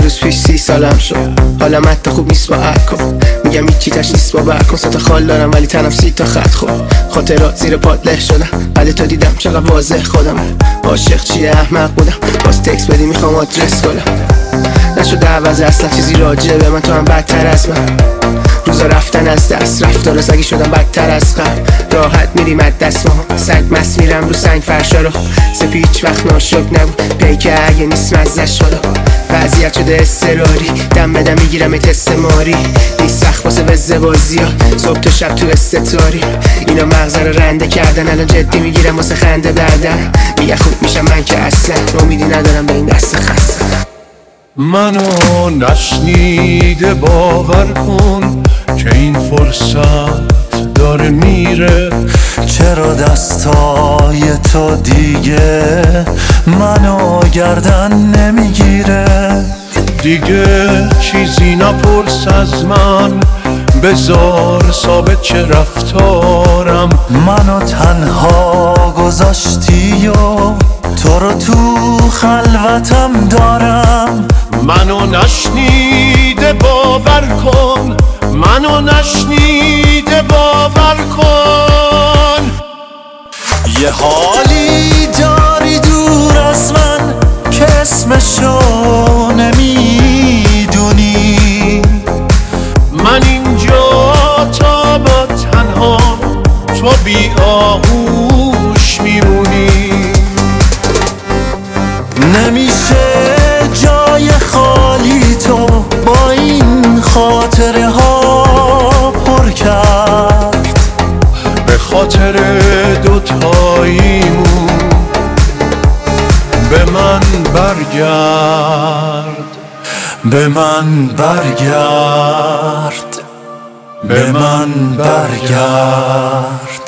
روز پیش 30 سالم شد، حالم حتی خوب نیست با الکل. میگم هیچی تش نیست با برکن، 3 تا خال دارم ولی تنم 30 تا خط. خب خاطرات زیر پات له شدم، بعد تو دیدم چقدر واضح خودم. عاشق چیه احمق بودم، باز تکس بدی میخوام آدرس کنم. نشده عوض اصلا چیزی راجع به من، تو هم بدتر از من. روزا رفتن از دست، رفتار سگی شدم بدتر از قبل. راحت میریم از دست ما، سنگ مس میرم رو سنگ فرشا رو. سپی هیچ وقت ناشک نبود، پیکه اگه نیست مزش شده. وضعیت شده اضطراری، دم بدم میگیرم ات استماری. نیست سخت واسه وزه بازی ها، صبح تا شب تو استتاری. اینا مغزه رو رنده کردن، الان جدی میگیرم واسه خنده بعدن. میگه خوب میشم من که اصلا امیدی ندارم به این دست خسته. منو نشنیده باور کن که این فرصت داره میره. چرا دستای تو دیگه منو گردن نمیگیره؟ دیگه چیزی نپرس از من، بذار ثابت چه رفتارم. منو تنها گذاشتی و تو رو تو خلوتم دارم. منو نشنیده باور کن، منو نشنیده باور کن. یه حالی داری دور از من که اسمشو نمیدونی. من اینجا تا با تنها، تو بی آغوش میمونی. نمیشه جای خالی تو با این خاطره ها پر کرد. به خاطر دوتاییمون به من برگرد، به من برگرد، به من برگرد.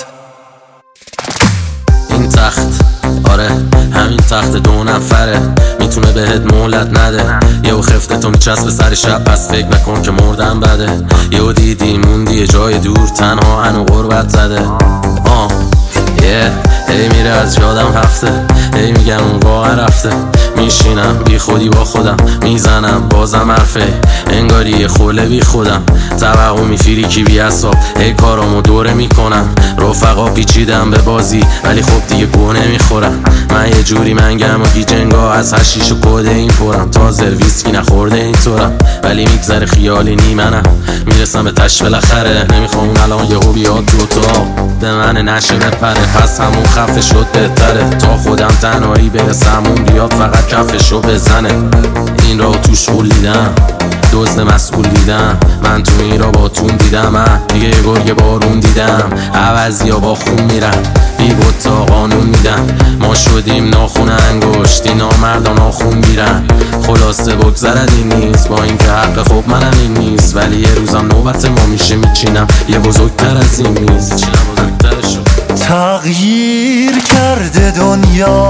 این تخت، آره همین تخت 2 نفره، میتونه بهت مهلت نده. یهو خفته تو میچسبه سر شب، پس فکر نکن که مردم بده. یهو دیدی موندی یه جای دور، تنها هنو غربت زده. هی میره از یادم رفته، هی میگم اون واقعا رفته. میشینم بی خودی با خودم، میزنم بازم حرفه، انگاری یه خوله بی خودم. توقع میفیری کی بی حساب، هی کارامو دوره میکنم. رفقا پیچیدم به بازی ولی خب دیگه گوه نمیخورم. من یه جوری منگم و گیجنگا، از هشیش و کده این پرم. تازه ویسکی نخورده اینطورم ولی میگذره خیالی نیمنم. میرسم به تش بالاخره، نمیخوام الان یهو بیاد دوتا به من نشه بپره. پس همون خفه شد بهتره، تا خودم تنهایی برسم اون بیاد فقط کفشو بزنه. این را توش قولیدم، دزد مسئول دیدم. من تو این را با تون دیدم، من دیگه یه گرگ بارون دیدم. عوضی ها با خون میرن، بی بود تا قانون میدن. ما شدیم ناخون انگشتی، نامردان آخون میرن. خلاصه بگذرد این نیست، با اینکه حق خوب منم این نیست. ولی یه روزم نوبت ما میشه، میچینم یه بزرگتر از این میز. تغییر کرده دنیا،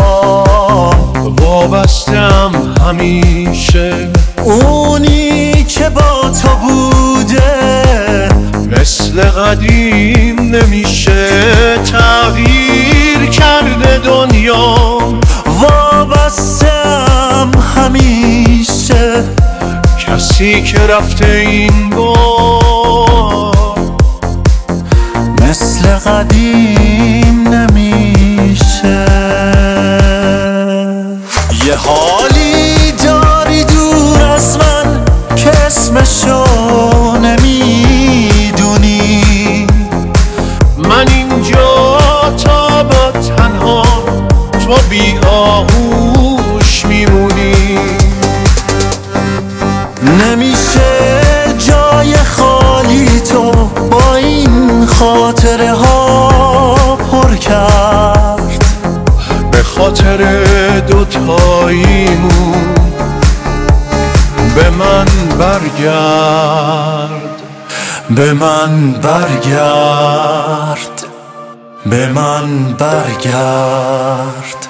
وابستم همیشه. اونی که با تو بوده مثل قدیم نمیشه. تغییر کرده دنیا، وابستم همیشه. کسی که رفته این بار مثل قدیم نمیشه. یه حالی داری دور از من که اسمشو نمیدونی. من اینجا تا با تنها، تو بی آغوش میمونی. نمیشه جای خالی تو با این خاطره ها پر کرد. به خاطر دوتاییمون به من برگرد، به من برگرد، به من برگرد.